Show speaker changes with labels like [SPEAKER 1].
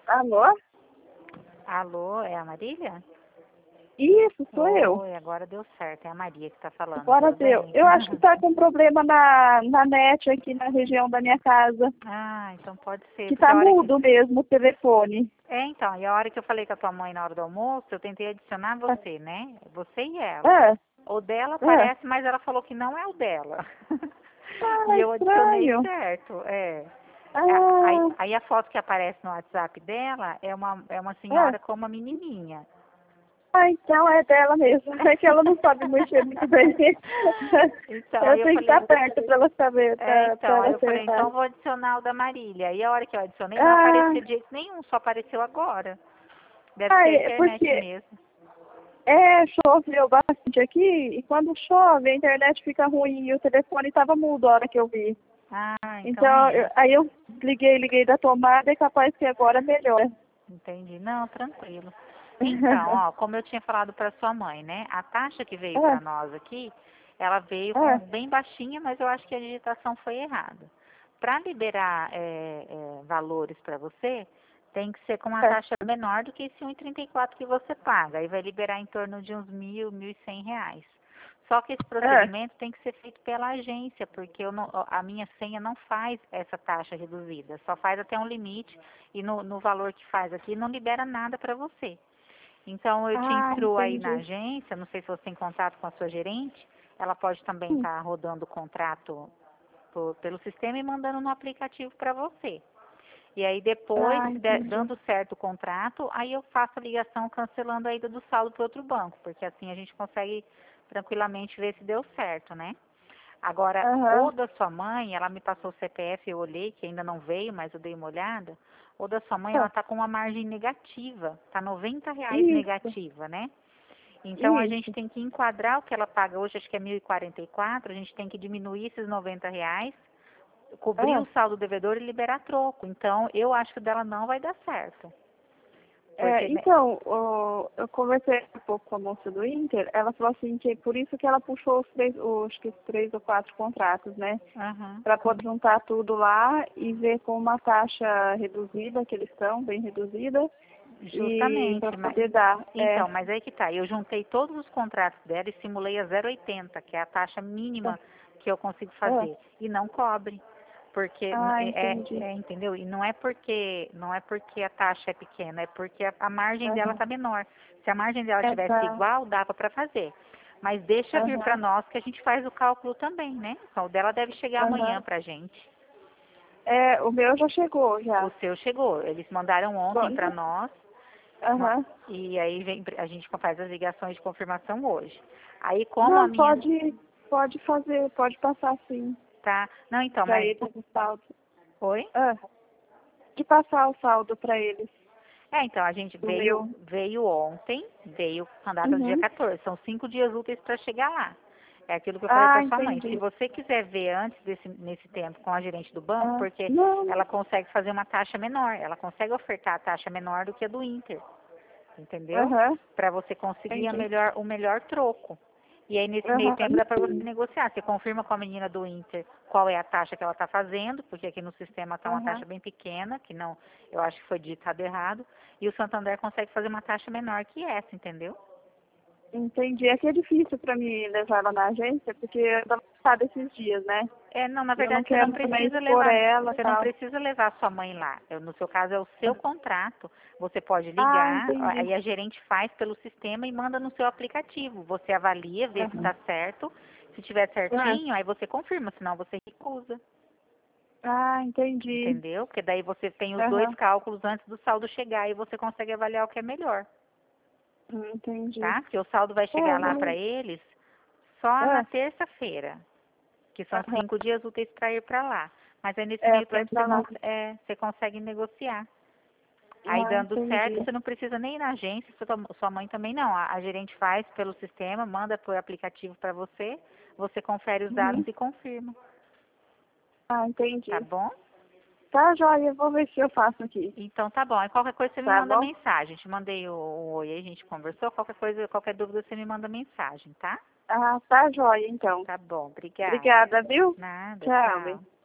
[SPEAKER 1] Alô?
[SPEAKER 2] Alô, é a Marília?
[SPEAKER 1] Isso, sou eu.
[SPEAKER 2] Oi, agora deu certo, é a Maria que está falando.
[SPEAKER 1] Agora
[SPEAKER 2] Tudo
[SPEAKER 1] deu.
[SPEAKER 2] bem?
[SPEAKER 1] Eu acho que tá com problema na net aqui na região da minha casa.
[SPEAKER 2] Ah, então pode ser.
[SPEAKER 1] Que
[SPEAKER 2] Porque
[SPEAKER 1] tá
[SPEAKER 2] a hora
[SPEAKER 1] mudo mesmo o telefone.
[SPEAKER 2] então, e a hora que eu falei com a tua mãe na hora do almoço, eu tentei adicionar você, né? Você e ela.
[SPEAKER 1] É,
[SPEAKER 2] O dela
[SPEAKER 1] é.
[SPEAKER 2] aparece, mas ela falou que não é o dela.
[SPEAKER 1] Ah,
[SPEAKER 2] E eu adicionei
[SPEAKER 1] estranho.
[SPEAKER 2] certo, é. Aí,
[SPEAKER 1] Ah,
[SPEAKER 2] aí a foto que aparece no WhatsApp dela é uma
[SPEAKER 1] é.
[SPEAKER 2] senhora com uma menininha.
[SPEAKER 1] Ah, então é dela mesmo. É que ela não sabe mexer muito bem.
[SPEAKER 2] Então,
[SPEAKER 1] Eu
[SPEAKER 2] aí eu
[SPEAKER 1] tenho que estar
[SPEAKER 2] falei,
[SPEAKER 1] perto para ela saber, pra
[SPEAKER 2] Aí
[SPEAKER 1] ela
[SPEAKER 2] eu falei,
[SPEAKER 1] acertar.
[SPEAKER 2] então vou adicionar o da Marília. E a hora que eu adicionei, não
[SPEAKER 1] Ah,
[SPEAKER 2] aparecia de jeito nenhum, só apareceu agora. Deve ser a
[SPEAKER 1] é
[SPEAKER 2] internet
[SPEAKER 1] porque
[SPEAKER 2] mesmo.
[SPEAKER 1] choveu bastante aqui e quando chove a internet fica ruim e o telefone estava mudo a hora que eu vi.
[SPEAKER 2] Ah, então é
[SPEAKER 1] Então,
[SPEAKER 2] isso.
[SPEAKER 1] aí eu liguei da tomada e capaz que agora melhora.
[SPEAKER 2] Entendi. Não, tranquilo. Então, ó, como eu tinha falado para sua mãe, né? A taxa que veio para nós aqui, ela veio com bem baixinha, mas eu acho que a digitação foi errada. Para liberar valores para você, tem que ser com uma taxa menor do que esse 1,34 que você paga. Aí vai liberar em torno de uns 1.100 reais. Só que esse procedimento tem que ser feito pela agência, porque a minha senha não faz essa taxa reduzida, só faz até um limite e no valor que faz aqui não libera nada para você. Então eu te instruo aí na
[SPEAKER 1] Entendi.
[SPEAKER 2] agência, não sei se você tem contato com a sua gerente, ela pode também estar rodando o contrato pelo sistema e mandando no aplicativo para você. E aí depois,
[SPEAKER 1] Entendi.
[SPEAKER 2] dando certo o contrato, aí eu faço a ligação cancelando a ida do saldo para outro banco, porque assim a gente consegue tranquilamente ver se deu certo, né? Agora, o
[SPEAKER 1] Aham.
[SPEAKER 2] da sua mãe, ela me passou o CPF, eu olhei, que ainda não veio, mas eu dei uma olhada. O da sua mãe, ela
[SPEAKER 1] Ah,
[SPEAKER 2] tá com uma margem negativa, tá R$ 90
[SPEAKER 1] isso,
[SPEAKER 2] negativa, né? Então a gente
[SPEAKER 1] isso.
[SPEAKER 2] tem que enquadrar o que ela paga hoje, acho que é 1.044, a gente tem que diminuir esses R$ 90, cobrir
[SPEAKER 1] Ah,
[SPEAKER 2] o saldo devedor e liberar troco. Então, eu acho que o dela não vai dar certo. Porque, né?
[SPEAKER 1] então, eu conversei um pouco com a moça do Inter, ela falou assim que é por isso que ela puxou acho que os 3 ou 4 contratos, né?
[SPEAKER 2] Aham,
[SPEAKER 1] Para
[SPEAKER 2] sim,
[SPEAKER 1] poder juntar tudo lá e ver com uma taxa reduzida, que eles estão, bem reduzida, e para
[SPEAKER 2] justamente.
[SPEAKER 1] poder dar.
[SPEAKER 2] Então, mas aí que tá. Eu juntei todos os contratos dela e simulei a 0,80, que é a taxa mínima que eu consigo
[SPEAKER 1] Ah,
[SPEAKER 2] fazer. E não cobre. Porque
[SPEAKER 1] entendi.
[SPEAKER 2] entendeu? E não é porque a taxa é pequena, é porque a margem dela
[SPEAKER 1] Aham.
[SPEAKER 2] tá menor. Se a margem dela tivesse
[SPEAKER 1] Tá.
[SPEAKER 2] igual, dava para fazer. Mas deixa vir para
[SPEAKER 1] Aham.
[SPEAKER 2] nós que a gente faz o cálculo também, né? Então, o dela deve chegar amanhã
[SPEAKER 1] Aham.
[SPEAKER 2] pra gente.
[SPEAKER 1] O meu já chegou,
[SPEAKER 2] O
[SPEAKER 1] já.
[SPEAKER 2] seu chegou. Eles mandaram ontem para
[SPEAKER 1] Bom,
[SPEAKER 2] nós.
[SPEAKER 1] aham.
[SPEAKER 2] E aí a gente faz as ligações de confirmação hoje. Aí como a
[SPEAKER 1] Não,
[SPEAKER 2] minha
[SPEAKER 1] pode fazer, pode passar sim,
[SPEAKER 2] tá. Não, então,
[SPEAKER 1] para
[SPEAKER 2] mas.
[SPEAKER 1] eles o saldo.
[SPEAKER 2] Oi?
[SPEAKER 1] Ah, de passar o saldo para eles,
[SPEAKER 2] Então, a gente
[SPEAKER 1] o
[SPEAKER 2] veio,
[SPEAKER 1] meu.
[SPEAKER 2] veio ontem, veio com a data do dia
[SPEAKER 1] Uhum.
[SPEAKER 2] 14. São 5 dias úteis para chegar lá. É aquilo que eu falei para sua mãe. Se
[SPEAKER 1] Entendi.
[SPEAKER 2] você quiser ver antes nesse tempo com a gerente do banco, porque
[SPEAKER 1] Não.
[SPEAKER 2] ela consegue fazer uma taxa menor, ela consegue ofertar a taxa menor do que a do Inter, entendeu?
[SPEAKER 1] Aham.
[SPEAKER 2] Para você conseguir
[SPEAKER 1] Entendi.
[SPEAKER 2] o melhor troco. E aí, nesse meio
[SPEAKER 1] Aham.
[SPEAKER 2] tempo, dá para você negociar. Você confirma com a menina do Inter qual é a taxa que ela está fazendo, porque aqui no sistema está uma taxa
[SPEAKER 1] Aham.
[SPEAKER 2] bem pequena, que não, eu acho que foi ditado errado. E o Santander consegue fazer uma taxa menor que essa, entendeu?
[SPEAKER 1] Entendi. É que é difícil para mim levar ela na agência, porque eu tô cansada esses dias, né?
[SPEAKER 2] Não, na
[SPEAKER 1] E eu não
[SPEAKER 2] verdade
[SPEAKER 1] quero também expor ela e
[SPEAKER 2] você não
[SPEAKER 1] tal.
[SPEAKER 2] precisa levar sua mãe lá. No seu caso é o seu contrato. Você pode ligar,
[SPEAKER 1] Entendi.
[SPEAKER 2] aí a gerente faz pelo sistema e manda no seu aplicativo. Você avalia, vê se
[SPEAKER 1] Aham.
[SPEAKER 2] está certo. Se tiver
[SPEAKER 1] Ah,
[SPEAKER 2] certinho, aí você confirma, senão você recusa.
[SPEAKER 1] entendi.
[SPEAKER 2] Entendeu? Porque daí você tem os dois
[SPEAKER 1] Aham.
[SPEAKER 2] cálculos antes do saldo chegar e você consegue avaliar o que é melhor,
[SPEAKER 1] Entendi.
[SPEAKER 2] tá? Porque o saldo vai chegar lá para
[SPEAKER 1] Beleza.
[SPEAKER 2] eles só na terça-feira, que são
[SPEAKER 1] Aham.
[SPEAKER 2] 5 dias úteis para ir para lá. Mas aí nesse meio
[SPEAKER 1] Pra ir
[SPEAKER 2] tempo
[SPEAKER 1] pra lá.
[SPEAKER 2] você consegue negociar. Aí dando certo,
[SPEAKER 1] Entendi.
[SPEAKER 2] você não precisa nem ir na agência, sua mãe também não. A gerente faz pelo sistema, manda por aplicativo para você confere os dados
[SPEAKER 1] Uhum.
[SPEAKER 2] e confirma, tá
[SPEAKER 1] Entendi.
[SPEAKER 2] bom?
[SPEAKER 1] Tá, joia. Eu vou ver se eu faço aqui.
[SPEAKER 2] Então tá bom. Aí qualquer coisa você me
[SPEAKER 1] Tá
[SPEAKER 2] manda
[SPEAKER 1] bom?
[SPEAKER 2] mensagem. Te mandei o oi aí, a gente conversou. Qualquer coisa, qualquer dúvida você me manda mensagem, tá?
[SPEAKER 1] Tá, joia, então.
[SPEAKER 2] Tá bom. Obrigada.
[SPEAKER 1] Obrigada, viu?
[SPEAKER 2] Nada,
[SPEAKER 1] Tchau, bem.
[SPEAKER 2] tchau.